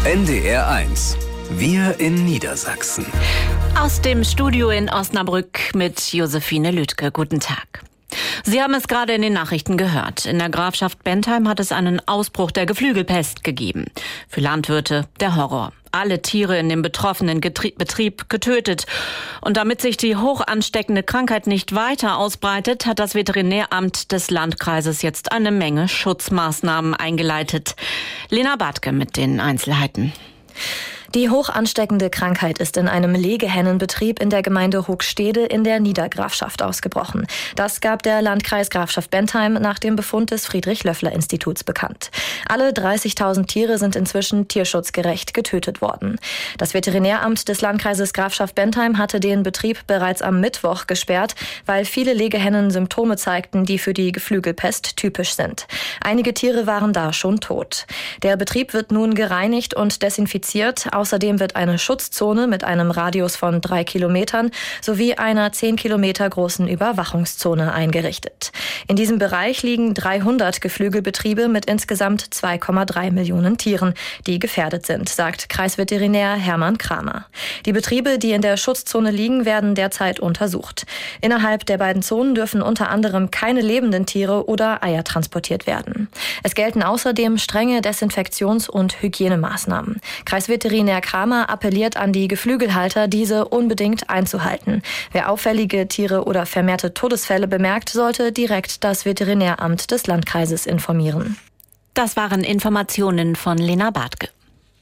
NDR1. Wir in Niedersachsen. Aus dem Studio in Osnabrück mit Josephine Lüdke. Guten Tag. Sie haben es gerade in den Nachrichten gehört. In der Grafschaft Bentheim hat es einen Ausbruch der Geflügelpest gegeben. Für Landwirte der Horror. Alle Tiere in dem betroffenen Betrieb getötet. Und damit sich die hoch ansteckende Krankheit nicht weiter ausbreitet, hat das Veterinäramt des Landkreises jetzt eine Menge Schutzmaßnahmen eingeleitet. Lena Bartke mit den Einzelheiten. Die hoch ansteckende Krankheit ist in einem Legehennenbetrieb in der Gemeinde Hoogstede in der Niedergrafschaft ausgebrochen. Das gab der Landkreis Grafschaft Bentheim nach dem Befund des Friedrich-Löffler-Instituts bekannt. Alle 30.000 Tiere sind inzwischen tierschutzgerecht getötet worden. Das Veterinäramt des Landkreises Grafschaft Bentheim hatte den Betrieb bereits am Mittwoch gesperrt, weil viele Legehennen Symptome zeigten, die für die Geflügelpest typisch sind. Einige Tiere waren da schon tot. Der Betrieb wird nun gereinigt und desinfiziert. Außerdem wird eine Schutzzone mit einem Radius von 3 Kilometern sowie einer 10 Kilometer großen Überwachungszone eingerichtet. In diesem Bereich liegen 300 Geflügelbetriebe mit insgesamt 2,3 Millionen Tieren, die gefährdet sind, sagt Kreisveterinär Hermann Kramer. Die Betriebe, die in der Schutzzone liegen, werden derzeit untersucht. Innerhalb der beiden Zonen dürfen unter anderem keine lebenden Tiere oder Eier transportiert werden. Es gelten außerdem strenge Desinfektions- und Hygienemaßnahmen. Kreisveterinär Kramer appelliert an die Geflügelhalter, diese unbedingt einzuhalten. Wer auffällige Tiere oder vermehrte Todesfälle bemerkt, sollte direkt das Veterinäramt des Landkreises informieren. Das waren Informationen von Lena Bartke.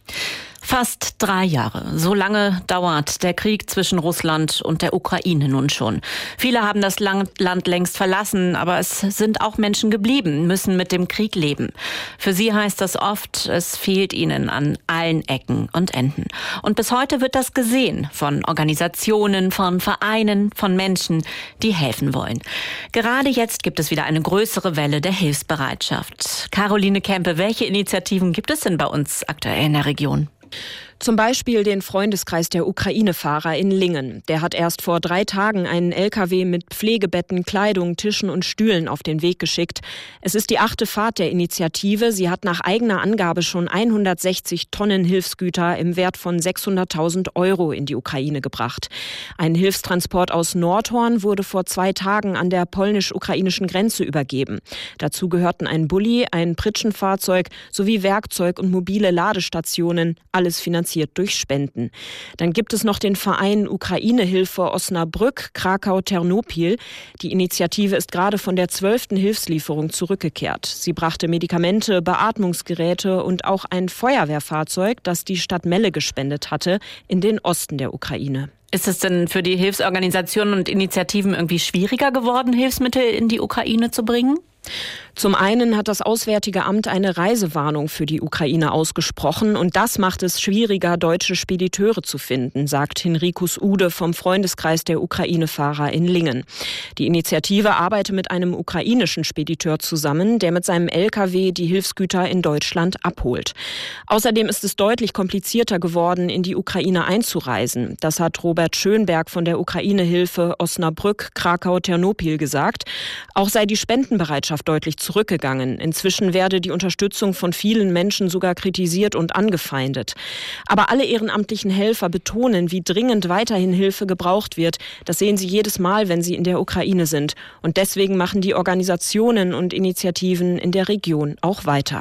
Fast 3 Jahre. So lange dauert der Krieg zwischen Russland und der Ukraine nun schon. Viele haben das Land längst verlassen, aber es sind auch Menschen geblieben, müssen mit dem Krieg leben. Für sie heißt das oft, es fehlt ihnen an allen Ecken und Enden. Und bis heute wird das gesehen von Organisationen, von Vereinen, von Menschen, die helfen wollen. Gerade jetzt gibt es wieder eine größere Welle der Hilfsbereitschaft. Caroline Kempe, welche Initiativen gibt es denn bei uns aktuell in der Region? Zum Beispiel den Freundeskreis der Ukraine-Fahrer in Lingen. Der hat erst vor 3 Tagen einen LKW mit Pflegebetten, Kleidung, Tischen und Stühlen auf den Weg geschickt. Es ist die 8. Fahrt der Initiative. Sie hat nach eigener Angabe schon 160 Tonnen Hilfsgüter im Wert von 600.000 € in die Ukraine gebracht. Ein Hilfstransport aus Nordhorn wurde vor 2 Tagen an der polnisch-ukrainischen Grenze übergeben. Dazu gehörten ein Bulli, ein Pritschenfahrzeug sowie Werkzeug und mobile Ladestationen, alles finanziert durch Spenden. Dann gibt es noch den Verein Ukraine-Hilfe Osnabrück, Krakau-Ternopil. Die Initiative ist gerade von der 12. Hilfslieferung zurückgekehrt. Sie brachte Medikamente, Beatmungsgeräte und auch ein Feuerwehrfahrzeug, das die Stadt Melle gespendet hatte, in den Osten der Ukraine. Ist es denn für die Hilfsorganisationen und Initiativen irgendwie schwieriger geworden, Hilfsmittel in die Ukraine zu bringen? Zum einen hat das Auswärtige Amt eine Reisewarnung für die Ukraine ausgesprochen und das macht es schwieriger, deutsche Spediteure zu finden, sagt Henrikus Ude vom Freundeskreis der Ukraine-Fahrer in Lingen. Die Initiative arbeitet mit einem ukrainischen Spediteur zusammen, der mit seinem LKW die Hilfsgüter in Deutschland abholt. Außerdem ist es deutlich komplizierter geworden, in die Ukraine einzureisen. Das hat Robert Schönberg von der Ukraine-Hilfe Osnabrück, Krakau-Ternopil gesagt. Auch sei die Spendenbereitschaft deutlich zurückgegangen. Inzwischen werde die Unterstützung von vielen Menschen sogar kritisiert und angefeindet. Aber alle ehrenamtlichen Helfer betonen, wie dringend weiterhin Hilfe gebraucht wird. Das sehen sie jedes Mal, wenn sie in der Ukraine sind. Und deswegen machen die Organisationen und Initiativen in der Region auch weiter.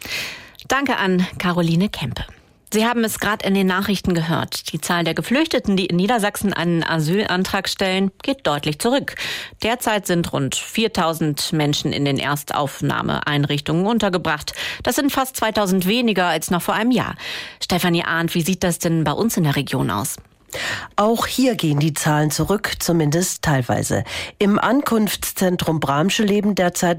Danke an Caroline Kempe. Sie haben es gerade in den Nachrichten gehört. Die Zahl der Geflüchteten, die in Niedersachsen einen Asylantrag stellen, geht deutlich zurück. Derzeit sind rund 4.000 Menschen in den Erstaufnahmeeinrichtungen untergebracht. Das sind fast 2.000 weniger als noch vor einem Jahr. Stefanie Arndt, wie sieht das denn bei uns in der Region aus? Auch hier gehen die Zahlen zurück, zumindest teilweise. Im Ankunftszentrum Bramsche leben derzeit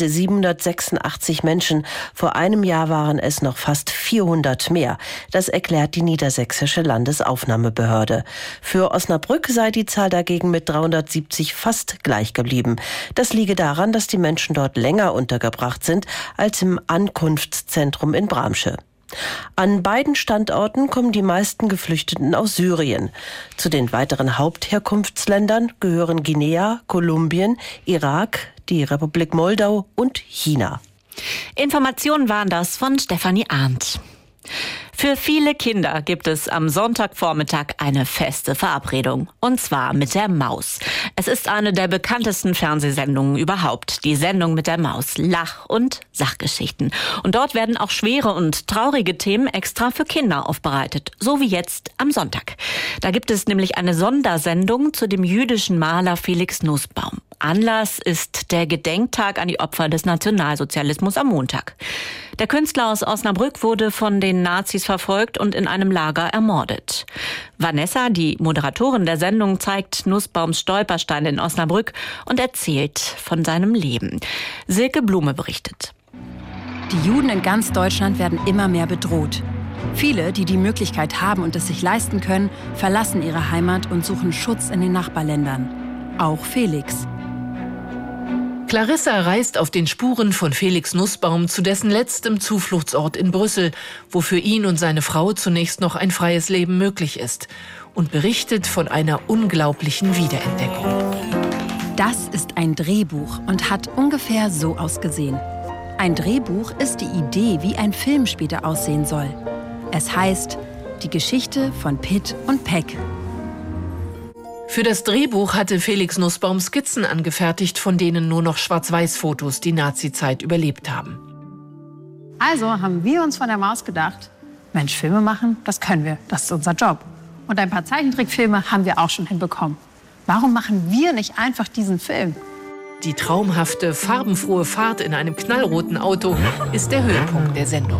786 Menschen. Vor einem Jahr waren es noch fast 400 mehr. Das erklärt die Niedersächsische Landesaufnahmebehörde. Für Osnabrück sei die Zahl dagegen mit 370 fast gleich geblieben. Das liege daran, dass die Menschen dort länger untergebracht sind als im Ankunftszentrum in Bramsche. An beiden Standorten kommen die meisten Geflüchteten aus Syrien. Zu den weiteren Hauptherkunftsländern gehören Guinea, Kolumbien, Irak, die Republik Moldau und China. Informationen waren das von Stefanie Arndt. Für viele Kinder gibt es am Sonntagvormittag eine feste Verabredung. Und zwar mit der Maus. Es ist eine der bekanntesten Fernsehsendungen überhaupt. Die Sendung mit der Maus. Lach- und Sachgeschichten. Und dort werden auch schwere und traurige Themen extra für Kinder aufbereitet. So wie jetzt am Sonntag. Da gibt es nämlich eine Sondersendung zu dem jüdischen Maler Felix Nussbaum. Anlass ist der Gedenktag an die Opfer des Nationalsozialismus am Montag. Der Künstler aus Osnabrück wurde von den Nazis verfolgt und in einem Lager ermordet. Vanessa, die Moderatorin der Sendung, zeigt Nussbaums Stolpersteine in Osnabrück und erzählt von seinem Leben. Silke Blume berichtet. Die Juden in ganz Deutschland werden immer mehr bedroht. Viele, die die Möglichkeit haben und es sich leisten können, verlassen ihre Heimat und suchen Schutz in den Nachbarländern. Auch Felix. Clarissa reist auf den Spuren von Felix Nussbaum zu dessen letztem Zufluchtsort in Brüssel, wo für ihn und seine Frau zunächst noch ein freies Leben möglich ist, und berichtet von einer unglaublichen Wiederentdeckung. Das ist ein Drehbuch und hat ungefähr so ausgesehen. Ein Drehbuch ist die Idee, wie ein Film später aussehen soll. Es heißt Die Geschichte von Pitt und Peck. Für das Drehbuch hatte Felix Nussbaum Skizzen angefertigt, von denen nur noch Schwarz-Weiß-Fotos die Nazi-Zeit überlebt haben. Also haben wir uns von der Maus gedacht, Mensch, Filme machen, das können wir, das ist unser Job. Und ein paar Zeichentrickfilme haben wir auch schon hinbekommen. Warum machen wir nicht einfach diesen Film? Die traumhafte, farbenfrohe Fahrt in einem knallroten Auto ist der Höhepunkt der Sendung.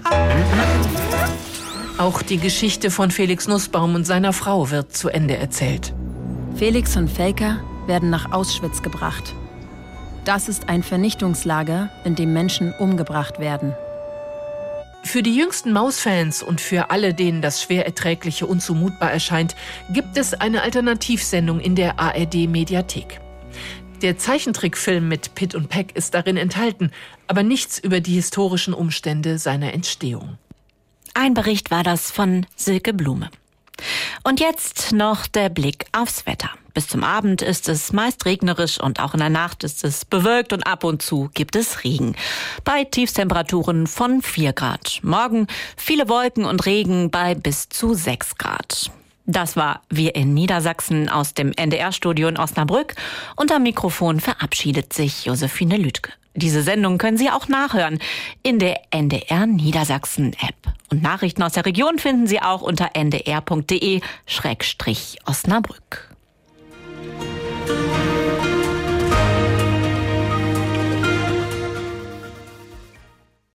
Auch die Geschichte von Felix Nussbaum und seiner Frau wird zu Ende erzählt. Felix und Felka werden nach Auschwitz gebracht. Das ist ein Vernichtungslager, in dem Menschen umgebracht werden. Für die jüngsten Maus-Fans und für alle, denen das Schwererträgliche unzumutbar erscheint, gibt es eine Alternativsendung in der ARD-Mediathek. Der Zeichentrickfilm mit Pitt und Peck ist darin enthalten, aber nichts über die historischen Umstände seiner Entstehung. Ein Bericht war das von Silke Blume. Und jetzt noch der Blick aufs Wetter. Bis zum Abend ist es meist regnerisch und auch in der Nacht ist es bewölkt und ab und zu gibt es Regen. Bei Tiefstemperaturen von 4 Grad. Morgen viele Wolken und Regen bei bis zu 6 Grad. Das war Wir in Niedersachsen aus dem NDR-Studio in Osnabrück. Und am Mikrofon verabschiedet sich Josephine Lüdke. Diese Sendung können Sie auch nachhören in der NDR Niedersachsen-App. Und Nachrichten aus der Region finden Sie auch unter ndr.de/Osnabrück.